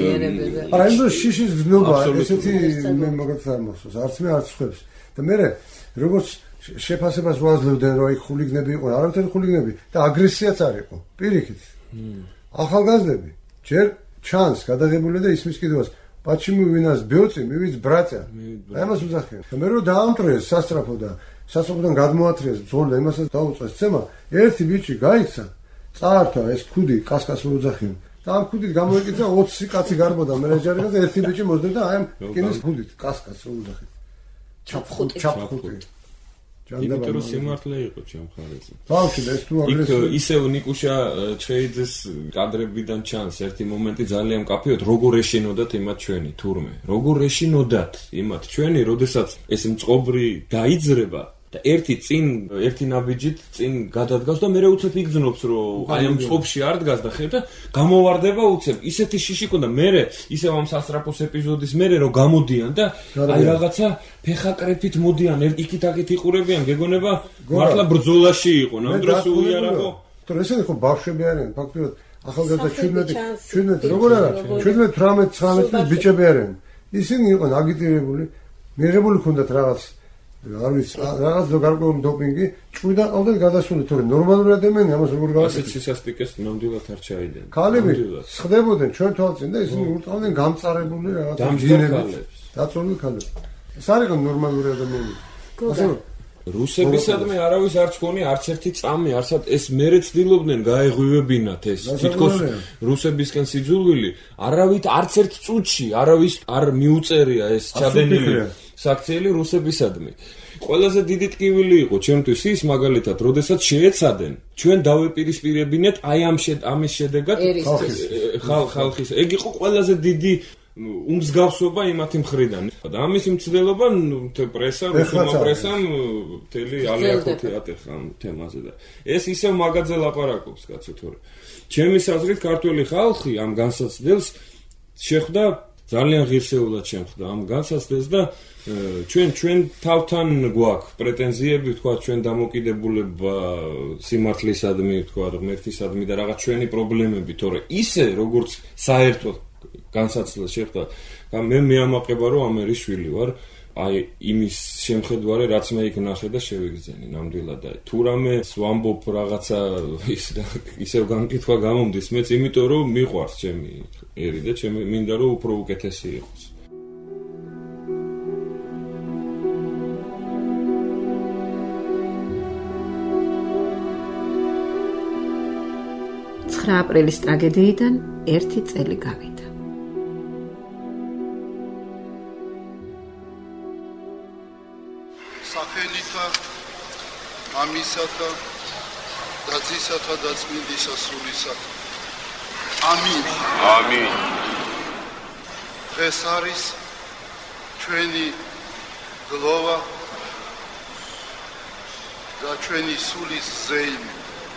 არა იმ შიშის გზნობა ესეთი მე მაგათ არ მოსოს არც მე არც ხვებს და მე როგორც შეფასებას ვაძლევდნენ რომ აი ხულიგნები იყო არავითარი ხულიგნები და აგრესიაც არ იყო პირიქით ახალგაზრდები ჯერ ჩანს გადაღებული და ისმის კიდევას პაჩიმი ვინას ბიოცი მივიც ბრატა აი მას უძახიან და მე რომ დაამტრეს სასტრაფო და სასწრაფოდან გადმოათრიეს ბრძოლა იმასაც დაუწყეს ცემა ერთი ბიჭი გაიქცა წაართვა ეს ქუდი კასკას რო უძახიან და ამ ქუდით გამოიკიცა ოცი კაცი გარბოდა მენეჯერიღა და ერთი ბიჭი მოსდევდა აი ამ კინის ქუდით კასკას რო უძახიან ჩაფხუტი ჩაფხუტი იმიტომ რომ სიმართლე იყო ჩემ ხარეზე. ბავშვი და ეს თუ აგრესია. იქ ისევ ნიკუშა ჩეიძეს კადრებიდან ჩანს ერთი მომენტი ძალიან მკაფიოდ როგორ ეშინოდათ იმათ ჩვენი თურმე. როგორ ეშინოდათ იმათ ჩვენი, როდესაც ეს მწყობრი დაიძრება და ერთი წინ ერთი ნაბიჯით წინ გადადგავს და მე უცებ იგზნობს რომ აი ამ წყობში არ დგას და ხედა გამოვარდება უცებ ისეთი შიში ქონდა მე ისევ ამ სასტრაფოს ეპიზოდის მე რომ გამოდიან და აი რაღაცა ფეხაკრეფით მოდიან იქით-აქით იყურებიან გეგონება მართლა ბრძოლაში იყო ნამდვილად უიარაღო თუ ესენი ხო ბავშვები არიან ფაქტობრივად ახალგაზრდა შვიდმეტი შვიდმეტი როგორ არა შვიდმეტი თვრამეტი ცხრამეტი წლის ბიჭები არიან ისინი იყვნენ აგიტირებული მიღებული ქონდათ რაღაც არ ვიცი რაღაც გარკვეული დოპინგი ჭვიდა ყავდა გადასული თორე ნორმალური ადამიანი ამას როგორ გავაკეთე ასეთ სისასტიკეს ნამდვილად არ ჩაიდენ ქალები სხდებოდნენ ჩვენ თვალწინ და ისინი ურტყავდნენ გამწარებული რაღაც დამჯდომები დაწოლილი ქალები ეს არ იყო ნორმალური ადამიანი ასე რუსებისადმე არავის არ წქონი არც ერთი წამი არსად ეს მერე ცდილობდნენ გაეღვივებინათ ეს თითქოს რუსებისკენ სიძულვილი არავით არც ერთ წუთში არავის არ მიუწერია ეს ჩადენილი საქციელი რუსებისადმი ყველაზე დიდი ტკივილი იყო ჩემთვის ის მაგალითად როდესაც შეეცადენ ჩვენ დავეპირისპირებინეთ აი ამ ამის შედეგად ხალხის ეგ იყო ყველაზე დიდი უმსგავსობა იმათი მხრიდან და ამის მცდელობა პრესა რუსულმა პრესამ მთელი ალიახოთი ატეხა თემაზე და ეს ისევ მაგაძე ლაპარაკობს კაცო თორე ჩემი საზრით ქართველი ხალხი ამ განსაცდელს შეხვდა ძალიან ღირსეულად შეხვდა ამ განსაცდელს და ჩვენ ჩვენ თავთან გვაქვს პრეტენზიები თქვა ჩვენ დამოკიდებულება სიმართლისადმი თქვა ღმერთისადმი და რაღაც ჩვენი პრობლემები თორე ისე როგორც საერთოდ განსაცდელს შეხვდა და მე მეამაყება რომ ამერის შვილი ვარ აი იმის შემხედვარე რაც მე იქ ნახე და შევიგზენი ნამდვილად და თუ რამე ვამბობ რაღაცა ის ისევ განკითხვა გამომდის მეც იმიტომ რომ მიყვარს ჩემი ერი და ჩემი მინდა რომ უფრო უკეთესი იყოს ცხრა აპრილის ტრაგედიიდან ერთი წელი გავიდა. სახელითა ამისათა და ძისათა და წმინდისა სულისათა. ამინ. ამინ. ეს არის ჩვენი გლოვა და ჩვენი სულის ზეიმი.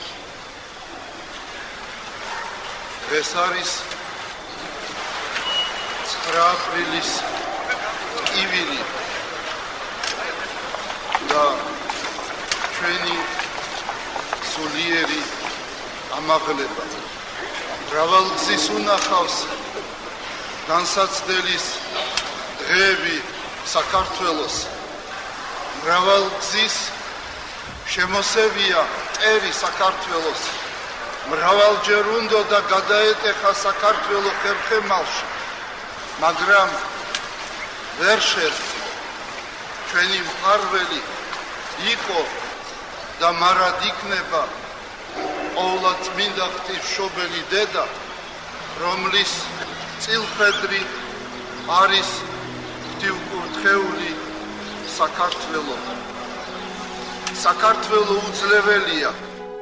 ეს არის ცხრა აპრილის კივილი და ჩვენი სულიერი ამაღლება. მრავალგზის უნახავს განსაცდელის დღეები საქართველოს. მრავალგზის შემოსევია მტერი საქართველოს. მრავალჯერ უნდა და გადაეტეხა საქართველოს ხერხემალში, მაგრამ ვერ შეერთდა. ჩვენი მფარველი იყო და მარად იქნება ყოვლადწმინდა ღვთისმშობელი დედა, რომლის წილხედრი არის ღვთივკურთხეული საქართველო. საქართველო უძლებელია.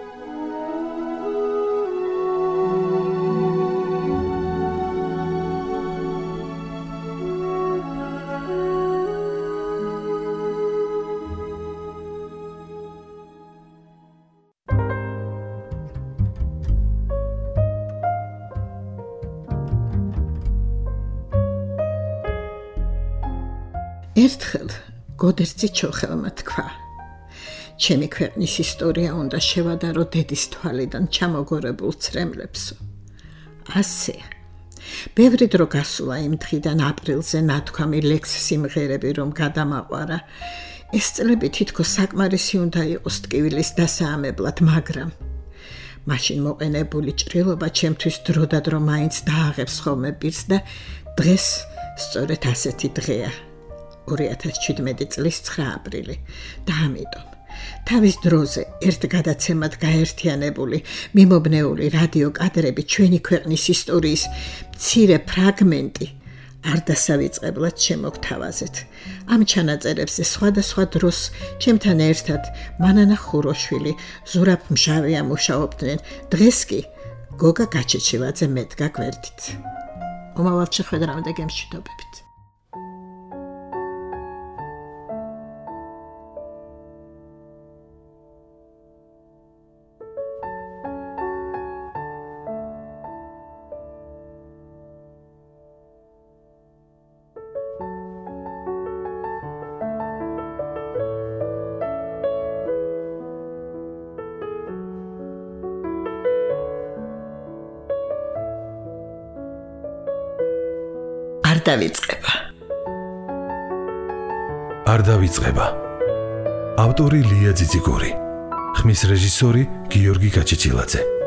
ერთხელ გოდერძი ჩოხელმა თქვა: ჩემი ქვეყნის ისტორია უნდა შევადარო დედის თვალიდან ჩამოგორებულ ცრემლებსო. ასე. ბევრი დრო გასულა იმ დღიდან აპრილზე ნათქვამი ლექს სიმღერები რომ გადამაყვარა. ეს წლები თითქოს საკმარისი უნდა იყოს ტკივილის დასაამებლად, მაგრამ მაშინ მოყენებული ჭრილობა ჩემთვის დრო და დრო მაინც დააღებს ხოლმე პირს და დღეს სწორედ ასეთი დღეა. ორი ათას შვიდმეტი წლის ცხრა აპრილი და ამიტომ თავის დროზე ერთ გადაცემად გაერთიანებული მიმობნეული რადიო კადრები ჩვენი ქვეყნის ისტორიის მცირე ფრაგმენტი არ დასავიწყებლად შემოგთავაზეთ. ამ ჩანაწერებზე სხვადასხვა დროს ჩემთან ერთად მანანა ხუროშვილი, ზურაბ მჟავია მუშაობდნენ. დღეს კი გოგა გაჩეჩილაძე მედგა გვერდით. მომავალ შეხვედრამდე გემშვიდობებით. არ დავიწყება. არ დავიწყება. ავტორი ლია ძიძიგური. ხმის რეჟისორი გიორგი გაჩეჩილაძე.